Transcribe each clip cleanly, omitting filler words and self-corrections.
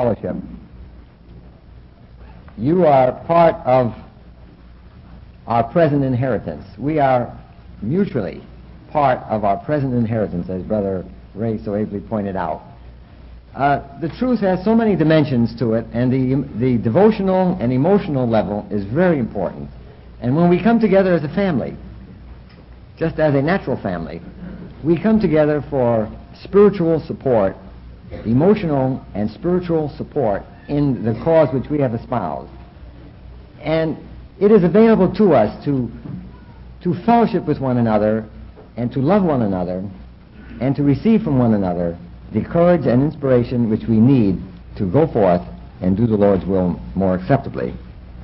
fellowship, you are part of our present inheritance. We are mutually part of our present inheritance, as Brother Ray so ably pointed out. The truth has so many dimensions to it, and the devotional and emotional level is very important. And when we come together as a family, just as a natural family, we come together for spiritual support, emotional and spiritual support in the cause which we have espoused. And it is available to us to fellowship with one another and to love one another and to receive from one another the courage and inspiration which we need to go forth and do the Lord's will more acceptably.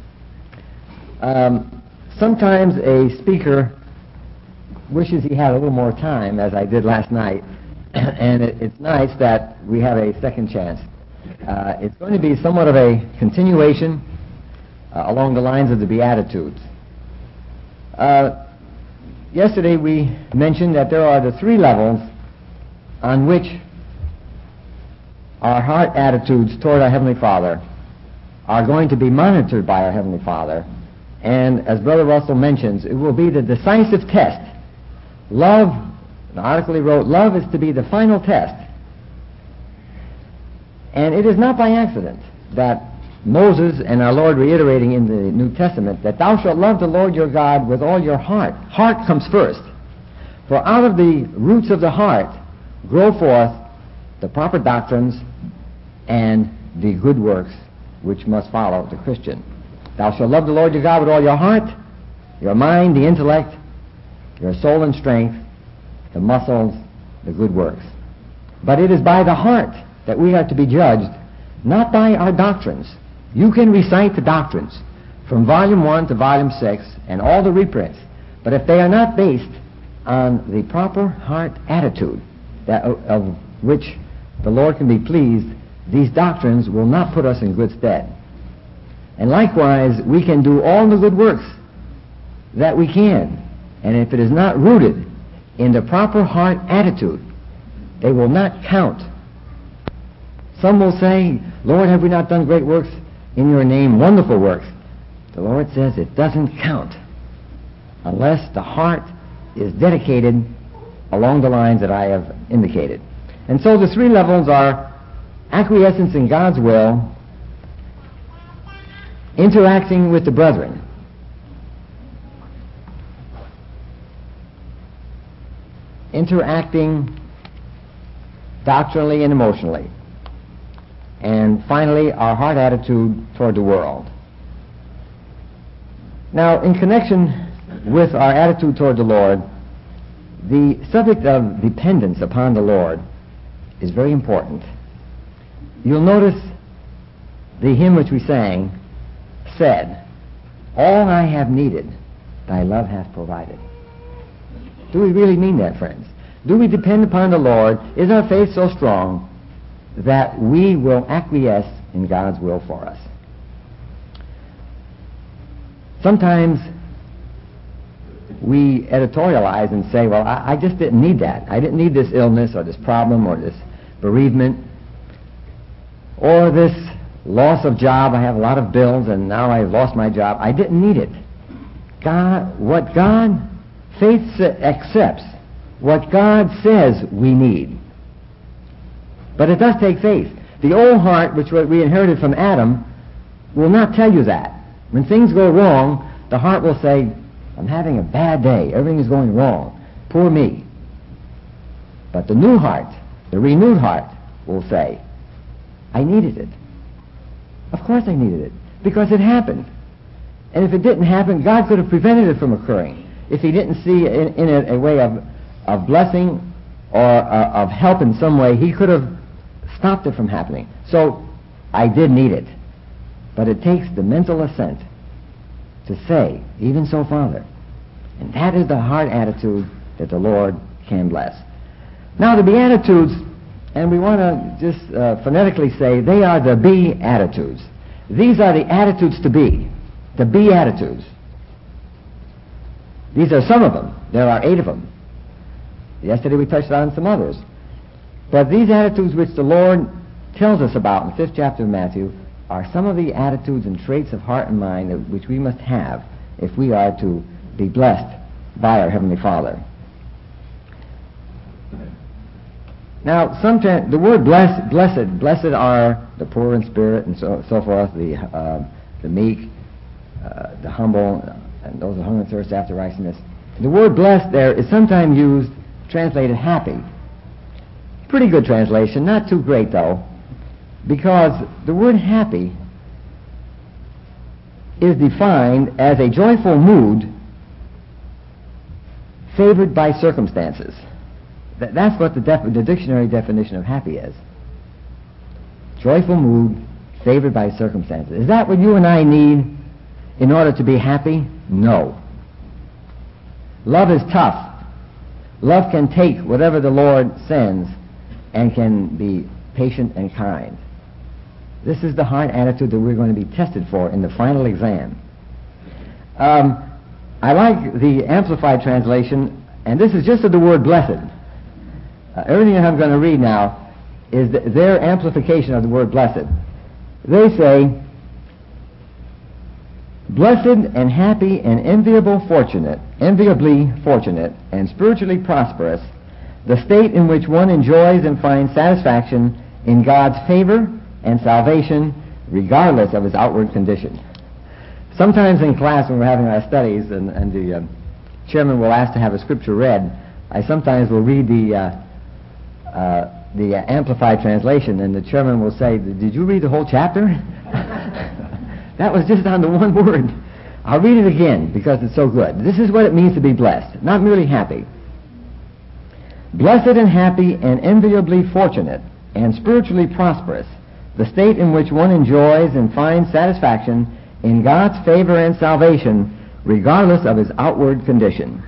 Sometimes a speaker wishes he had a little more time, as I did last night, and it's nice that we have a second chance. It's going to be somewhat of a continuation along the lines of the Beatitudes. Yesterday we mentioned that there are the three levels on which our heart attitudes toward our Heavenly Father are going to be monitored by our Heavenly Father. And as Brother Russell mentions, it will be the decisive test. Love, the article he wrote, love is to be the final test. And it is not by accident that Moses and our Lord reiterating in the New Testament that thou shalt love the Lord your God with all your heart. Heart comes first. For out of the roots of the heart grow forth the proper doctrines and the good works which must follow the Christian. Thou shalt love the Lord your God with all your heart, your mind, the intellect, your soul and strength, the muscles, the good works. But it is by the heart that we are to be judged, not by our doctrines. You can recite the doctrines from volume 1 to volume 6 and all the reprints, but if they are not based on the proper heart attitude of which the Lord can be pleased, these doctrines will not put us in good stead. And likewise, we can do all the good works that we can, and if it is not rooted in the proper heart attitude, they will not count. Some will say, Lord, have we not done great works in your name, wonderful works? The Lord says it doesn't count unless the heart is dedicated along the lines that I have indicated. And so the three levels are acquiescence in God's will, interacting with the brethren, interacting doctrinally and emotionally, and finally our heart attitude toward the world. Now, in connection with our attitude toward the Lord, the subject of dependence upon the Lord is very important. You'll notice the hymn which we sang said, all I have needed, thy love hath provided. Do we really mean that, friends? Do we depend upon the Lord? Is our faith so strong that we will acquiesce in God's will for us? Sometimes we editorialize and say, well, I just didn't need that. I didn't need this illness or this problem or this bereavement or this loss of job. I have a lot of bills and now I've lost my job. I didn't need it. Faith accepts what God says we need. But it does take faith. The old heart, which we inherited from Adam, will not tell you that. When things go wrong, the heart will say, I'm having a bad day. Everything is going wrong. Poor me. But the new heart, the renewed heart, will say, I needed it. Of course I needed it, because it happened. And if it didn't happen, God could have prevented it from occurring. If he didn't see in it a way of blessing or of help in some way, he could have stopped it from happening. So I did need it. But it takes the mental assent to say, even so, Father. And that is the heart attitude that the Lord can bless. Now the Beatitudes, and we want to just phonetically say, they are the Beatitudes. These are the attitudes to be. The Beatitudes. These are some of them. There are 8 of them. Yesterday we touched on some others. But these attitudes which the Lord tells us about in the 5th chapter of Matthew are some of the attitudes and traits of heart and mind which we must have if we are to be blessed by our Heavenly Father. Now, sometimes the word blessed are the poor in spirit and so forth, the meek, the humble, and those who hunger and thirst after righteousness. The word blessed there is sometimes used, translated happy. Pretty good translation, not too great though, because the word happy is defined as a joyful mood favored by circumstances. That's what the dictionary definition of happy is. Joyful mood favored by circumstances. Is that what you and I need in order to be happy? No. Love is tough. Love can take whatever the Lord sends and can be patient and kind. This is the heart attitude that we're going to be tested for in the final exam. I like the Amplified translation, and this is just of the word blessed. Everything that I'm going to read now is their amplification of the word blessed. They say, blessed and happy and enviably fortunate, and spiritually prosperous, the state in which one enjoys and finds satisfaction in God's favor and salvation, regardless of his outward condition. Sometimes in class when we're having our studies and the chairman will ask to have a scripture read, I sometimes will read the Amplified translation, and the chairman will say, did you read the whole chapter? That was just on the one word. I'll read it again because it's so good. This is what it means to be blessed, not merely happy. Blessed and happy and enviably fortunate and spiritually prosperous, the state in which one enjoys and finds satisfaction in God's favor and salvation, regardless of his outward condition.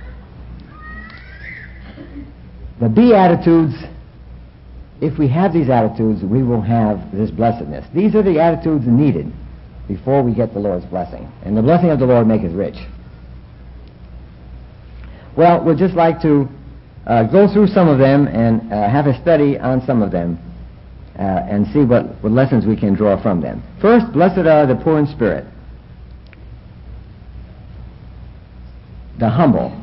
The Beatitudes, if we have these attitudes, we will have this blessedness. These are the attitudes needed before we get the Lord's blessing. And the blessing of the Lord maketh rich. Well, we'd just like to go through some of them and have a study on some of them and see what lessons we can draw from them. First, blessed are the poor in spirit, the humble.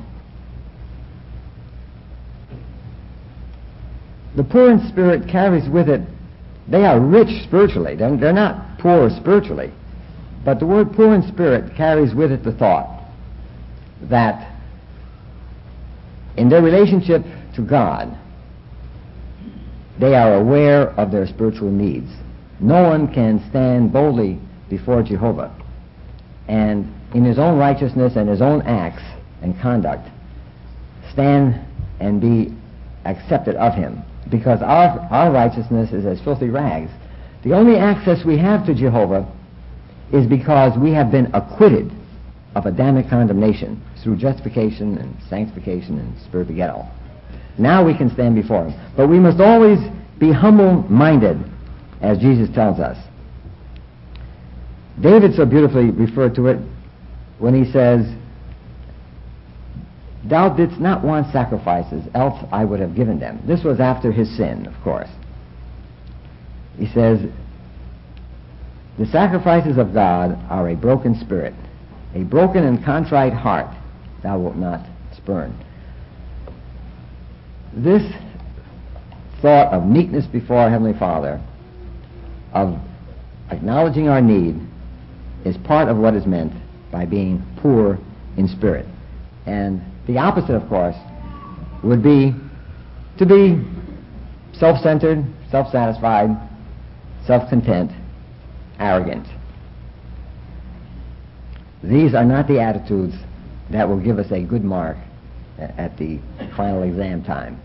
The poor in spirit carries with it, they are rich spiritually. They're not poor spiritually. But the word poor in spirit carries with it the thought that in their relationship to God, they are aware of their spiritual needs. No one can stand boldly before Jehovah and in his own righteousness and his own acts and conduct stand and be accepted of him, because our righteousness is as filthy rags. The only access we have to Jehovah is because we have been acquitted of Adamic condemnation through justification and sanctification and spirit begettal. Now we can stand before him. But we must always be humble-minded, as Jesus tells us. David so beautifully referred to it when he says, thou didst not want sacrifices, else I would have given them. This was after his sin, of course. He says, the sacrifices of God are a broken spirit. A broken and contrite heart thou wilt not spurn. This thought of meekness before our Heavenly Father, of acknowledging our need, is part of what is meant by being poor in spirit. And the opposite, of course, would be to be self-centered, self-satisfied, self-content, arrogant. These are not the attitudes that will give us a good mark at the final exam time.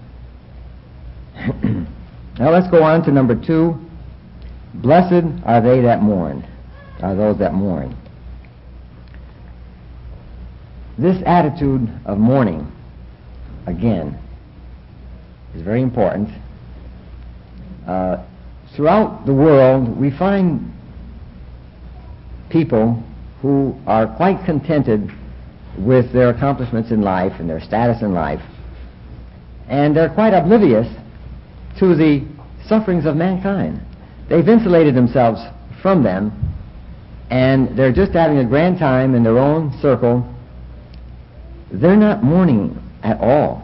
Now let's go on to number 2. Blessed are they that mourn, are those that mourn. This attitude of mourning, again, is very important. Throughout the world, we find people who are quite contented with their accomplishments in life and their status in life, and they're quite oblivious to the sufferings of mankind. they've insulated themselves from them, and they're just having a grand time in their own circle. They're not mourning at all.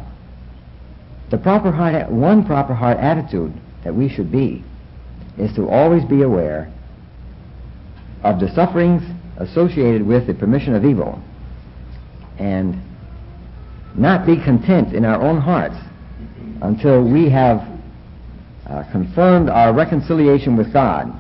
One proper heart attitude that we should be is to always be aware of the sufferings associated with the permission of evil, and not be content in our own hearts until we have confirmed our reconciliation with God.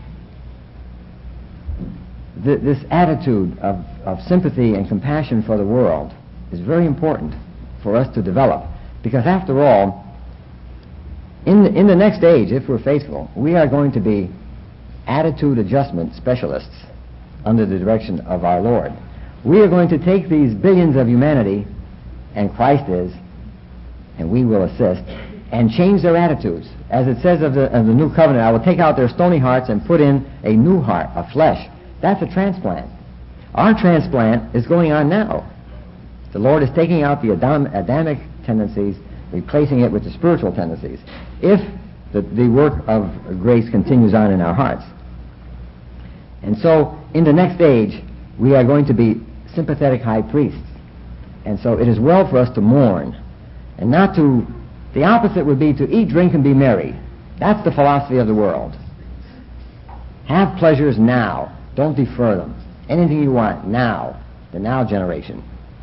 This attitude of sympathy and compassion for the world is very important for us to develop, because after all, in the next age, if we're faithful, we are going to be attitude adjustment specialists under the direction of our Lord. We are going to take these billions of humanity, and Christ is, and we will assist, and change their attitudes. As it says of the new covenant, I will take out their stony hearts and put in a new heart, of flesh. That's a transplant. Our transplant is going on now. The Lord is taking out the Adamic tendencies, replacing it with the spiritual tendencies, if the work of grace continues on in our hearts. And so, in the next age, we are going to be sympathetic high priests. And so it is well for us to mourn, and not to... The opposite would be to eat, drink, and be merry. That's the philosophy of the world. Have pleasures now. Don't defer them. Anything you want now. The now generation.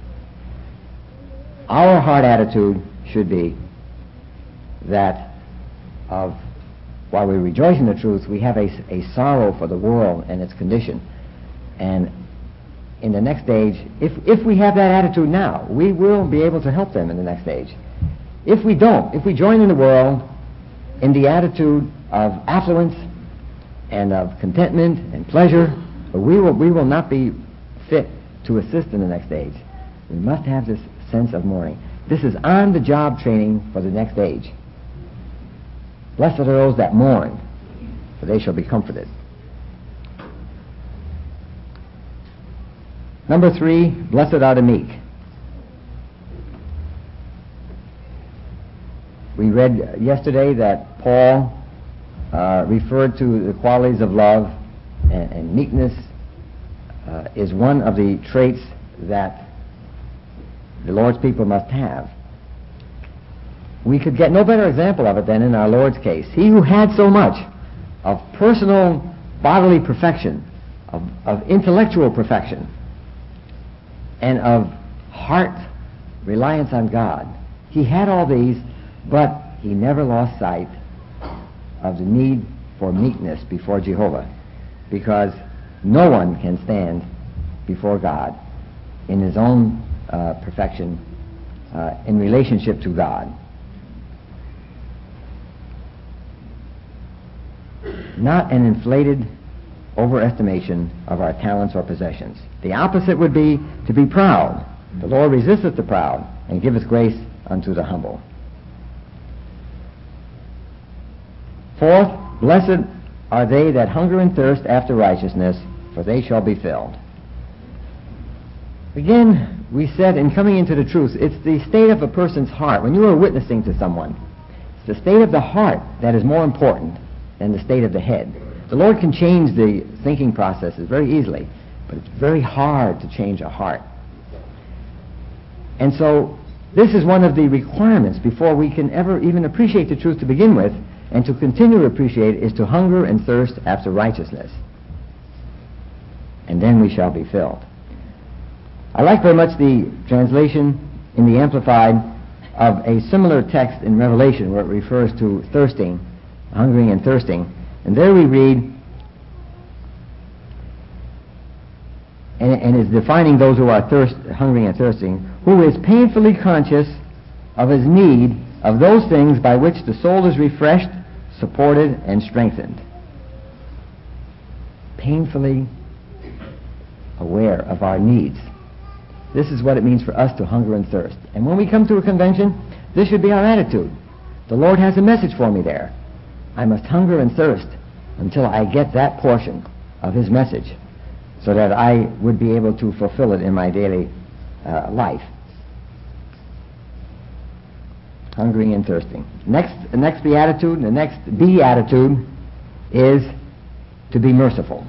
Our heart attitude should be that while we rejoice in the truth, we have a sorrow for the world and its condition. And in the next age, if we have that attitude now, we will be able to help them in the next age. If we don't, if we join in the world in the attitude of affluence and of contentment and pleasure, we will not be fit to assist in the next age. We must have this sense of mourning. This is on-the-job training for the next age. Blessed are those that mourn, for they shall be comforted. Number 3, blessed are the meek. We read yesterday that Paul referred to the qualities of love, and meekness is one of the traits that the Lord's people must have. We could get no better example of it than in our Lord's case. He who had so much of personal bodily perfection, of intellectual perfection, and of heart reliance on God. He had all these, but he never lost sight of the need for meekness before Jehovah, because no one can stand before God in his own perfection in relationship to God. Not an inflated overestimation of our talents or possessions. The opposite would be to be proud. The Lord resisteth the proud, and giveth grace unto the humble. 4th, blessed are they that hunger and thirst after righteousness, for they shall be filled. Again, we said in coming into the truth, it's the state of a person's heart. When you are witnessing to someone, it's the state of the heart that is more important than the state of the head. The Lord can change the thinking processes very easily, but it's very hard to change a heart. And so this is one of the requirements before we can ever even appreciate the truth to begin with, and to continue to appreciate is to hunger and thirst after righteousness. And then we shall be filled. I like very much the translation in the Amplified of a similar text in Revelation where it refers to thirsting, hungering and thirsting. And there we read, and is defining those who are hungering and thirsting, who is painfully conscious of his need of those things by which the soul is refreshed, supported, and strengthened. Painfully aware of our needs. This is what it means for us to hunger and thirst. And when we come to a convention, this should be our attitude. The Lord has a message for me there. I must hunger and thirst until I get that portion of his message, so that I would be able to fulfill it in my daily life. Hungering and thirsting. The next beatitude, the next beatitude is to be merciful,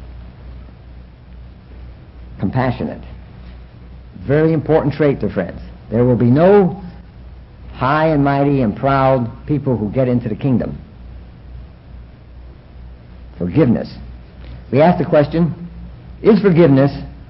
compassionate. Very important trait, dear friends. There will be no high and mighty and proud people who get into the kingdom. Forgiveness. We ask the question, is forgiveness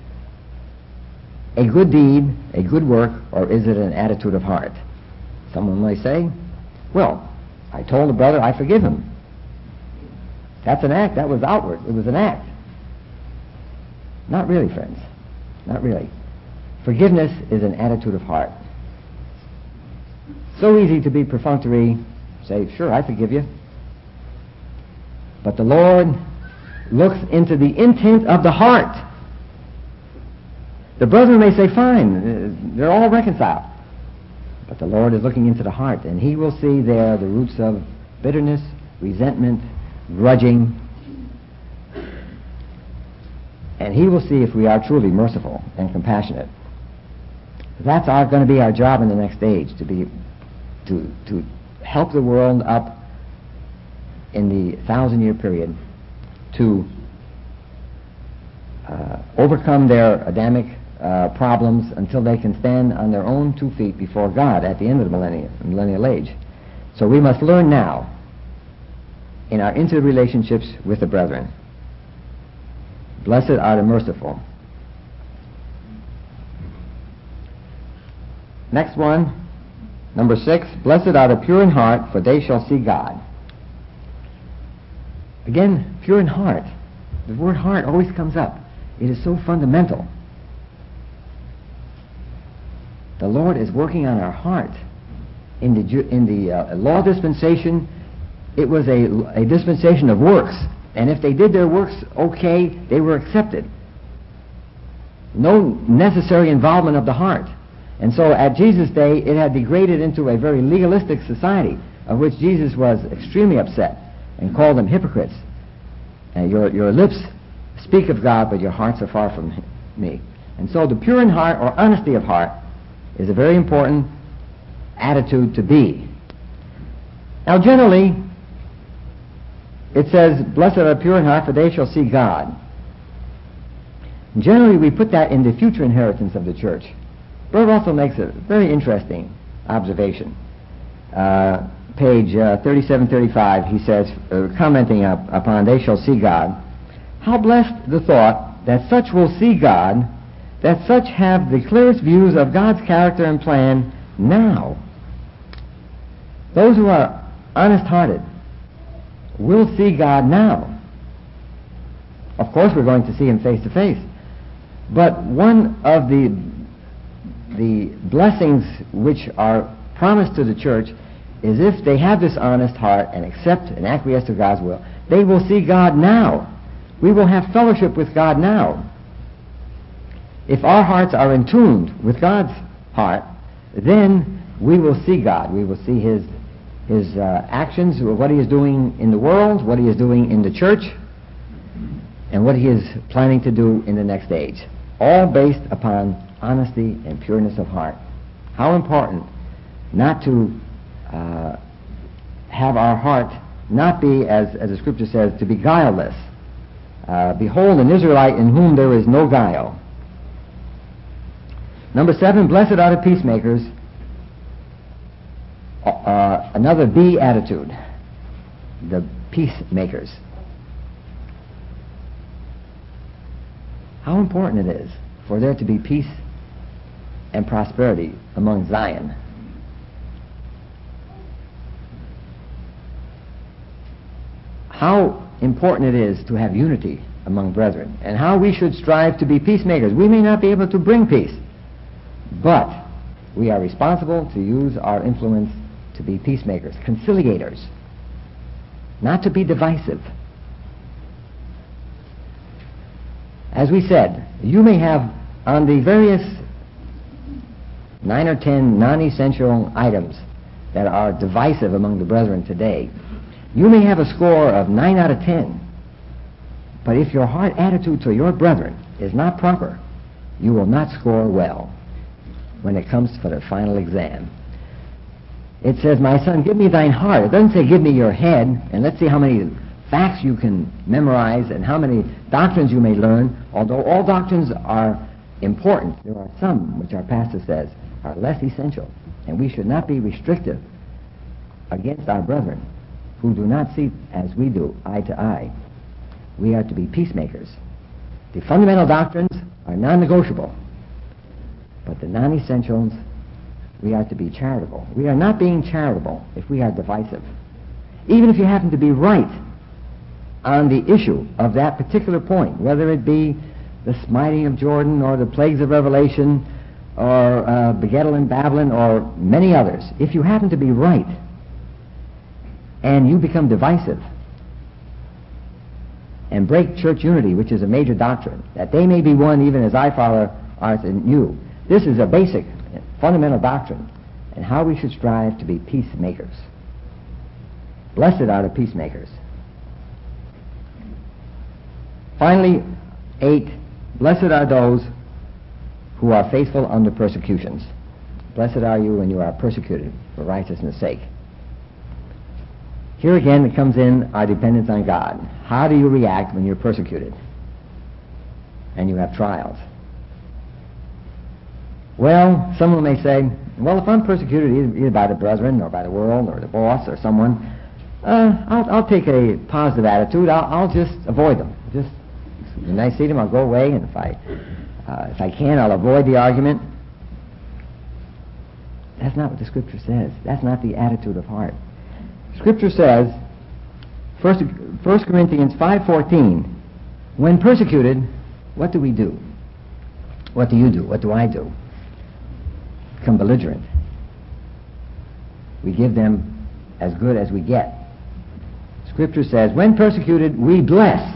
a good deed, a good work, or is it an attitude of heart? Someone may say, well, I told a brother I forgive him. That's an act. That was outward. It was an act. Not really, friends. Not really. Forgiveness is an attitude of heart. So easy to be perfunctory, say, sure, I forgive you. But the Lord looks into the intent of the heart. The brethren may say, fine, they're all reconciled. But the Lord is looking into the heart, and He will see there the roots of bitterness, resentment, grudging. And He will see if we are truly merciful and compassionate. That's going to be our job in the next age, to help the world up in the 1,000-year period to overcome their Adamic problems until they can stand on their own 2 feet before God at the end of the millennial age. So we must learn now in our interrelationships with the brethren. Blessed are the merciful. Next one, number 6, blessed are the pure in heart, for they shall see God. Again, pure in heart. The word heart always comes up. It is so fundamental. The Lord is working on our heart. In the law dispensation, it was a dispensation of works. And if they did their works okay, they were accepted. No necessary involvement of the heart. And so at Jesus' day, it had degraded into a very legalistic society, of which Jesus was extremely upset and called them hypocrites. Your lips speak of God, but your hearts are far from me. And so the pure in heart, or honesty of heart, is a very important attitude to be. Now generally, it says, blessed are the pure in heart, for they shall see God. Generally, we put that in the future inheritance of the church. Brother Russell makes a very interesting observation. Page 3735, he says, commenting upon they shall see God, how blessed the thought that such will see God, that such have the clearest views of God's character and plan now. Those who are honest-hearted will see God now. Of course, we're going to see Him face to face. But one of the blessings which are promised to the church is if they have this honest heart and accept and acquiesce to God's will, they will see God now. We will have fellowship with God now. If our hearts are in tune with God's heart, then we will see God. We will see His actions, what He is doing in the world, what He is doing in the church, and what He is planning to do in the next age. All based upon honesty and pureness of heart. How important not to have our heart not be, as the Scripture says, to be guileless. Behold, an Israelite in whom there is no guile. Number 7, blessed are the peacemakers. Another B attitude, the peacemakers. How important it is for there to be peace and prosperity among Zion. How important it is to have unity among brethren, and how we should strive to be peacemakers. We may not be able to bring peace, but we are responsible to use our influence to be peacemakers, conciliators, not to be divisive. As we said, you may have on the various 9 or 10 non-essential items that are divisive among the brethren today, you may have a score of 9 out of 10. But if your heart attitude to your brethren is not proper, you will not score well when it comes for the final exam. It says, my son, give me thine heart. It doesn't say, give me your head, and let's see how many facts you can memorize and how many doctrines you may learn, although all doctrines are important, there are some which our pastor says are less essential, and we should not be restrictive against our brethren who do not see as we do, eye to eye. We are to be peacemakers. The fundamental doctrines are non-negotiable, but the non-essentials, we are to be charitable. We are not being charitable if we are divisive. Even if you happen to be right on the issue of that particular point, whether it be the smiting of Jordan or the plagues of Revelation or Begedel and Babylon or many others, if you happen to be right and you become divisive and break church unity, which is a major doctrine, that they may be one even as I, Father, art in you. This is a basic, fundamental doctrine, and how we should strive to be peacemakers. Blessed are the peacemakers. Finally, 8, blessed are those who are faithful under persecutions. Blessed are you when you are persecuted for righteousness' sake. Here again it comes in our dependence on God. How do you react when you're persecuted and you have trials? Well, someone may say, well, if I'm persecuted either by the brethren or by the world or the boss or someone, I'll take a positive attitude. I'll just avoid them. Just when I see them, I'll go away, and if I can, I'll avoid the argument. That's not what the Scripture says. That's not the attitude of heart. Scripture says, 1 Corinthians 5:14, when persecuted, what do we do? What do you do? What do I do? Become belligerent. We give them as good as we get. Scripture says, when persecuted, we bless.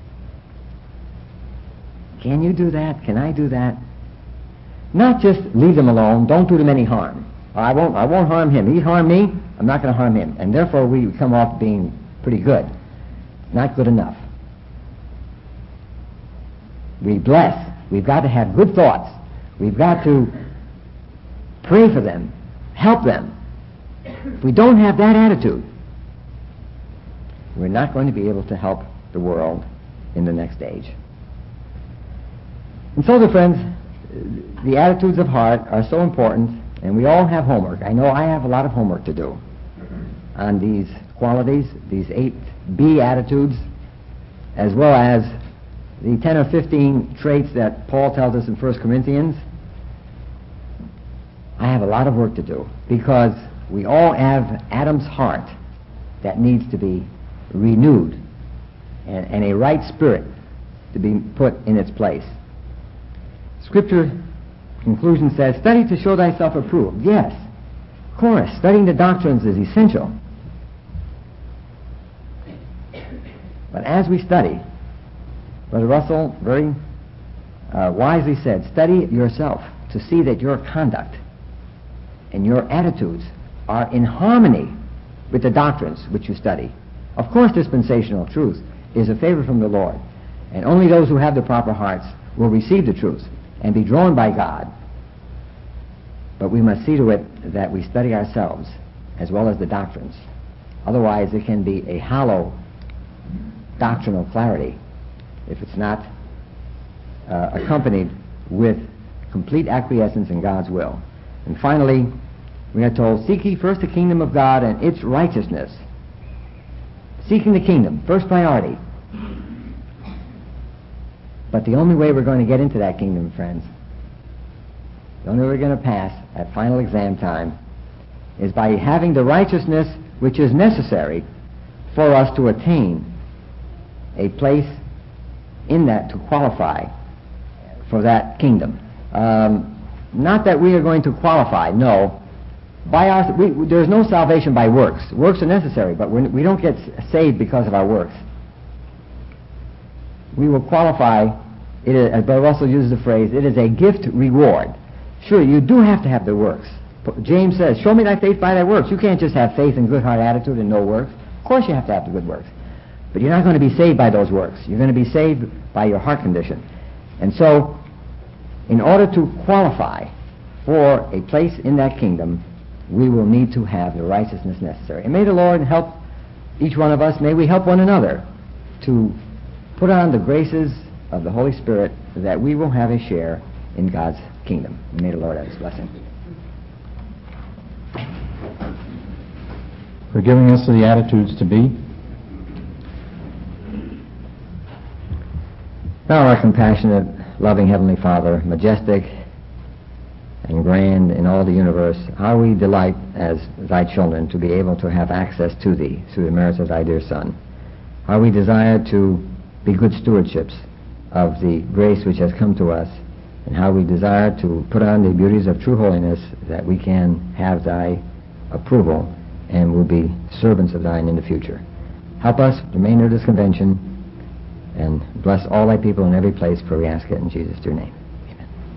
Can you do that? Can I do that? Not just leave them alone. Don't do them any harm. I won't harm him. He harmed me. I'm not going to harm him. And therefore we come off being pretty good. Not good enough. We bless. We've got to have good thoughts. We've got to pray for them. Help them. If we don't have that attitude, we're not going to be able to help the world in the next age. And so, dear friends, the attitudes of heart are so important, and we all have homework. I know I have a lot of homework to do on these qualities, these 8 B attitudes, as well as the 10 or 15 traits that Paul tells us in 1 Corinthians. I have a lot of work to do because we all have Adam's heart that needs to be renewed and a right spirit to be put in its place. Scripture conclusion says, study to show thyself approved. Yes, of course, studying the doctrines is essential. But as we study, Brother Russell very wisely said, study yourself to see that your conduct and your attitudes are in harmony with the doctrines which you study. Of course, dispensational truth is a favor from the Lord, and only those who have the proper hearts will receive the truth and be drawn by God. But we must see to it that we study ourselves as well as the doctrines. Otherwise, it can be a hollow doctrinal clarity if it's not accompanied with complete acquiescence in God's will. And finally, we are told, seek ye first the kingdom of God and its righteousness. Seeking the kingdom, first priority. But the only way we're going to get into that kingdom, friends, the only way we're going to pass at final exam time is by having the righteousness which is necessary for us to attain a place in that to qualify for that kingdom. Not that we are going to qualify, no. There's no salvation by works. Works are necessary, but we don't get saved because of our works. We will qualify, as Brother Russell uses the phrase, it is a gift reward. Sure, you do have to have the works. James says, show me thy faith by thy works. You can't just have faith and good heart attitude and no works. Of course you have to have the good works. But you're not going to be saved by those works. You're going to be saved by your heart condition. And so, in order to qualify for a place in that kingdom, we will need to have the righteousness necessary. And may the Lord help each one of us, may we help one another to put on the graces of the Holy Spirit that we will have a share in God's kingdom. May the Lord have His blessing. For giving us the attitudes to be. Now, our compassionate, loving Heavenly Father, majestic and grand in all the universe, how we delight as Thy children to be able to have access to Thee through the merits of Thy dear Son. How we desire to be good stewardships of the grace which has come to us, and how we desire to put on the beauties of true holiness that we can have Thy approval and will be servants of Thine in the future. Help us to remain at this convention, and bless all Thy people in every place, for we ask it in Jesus' dear name.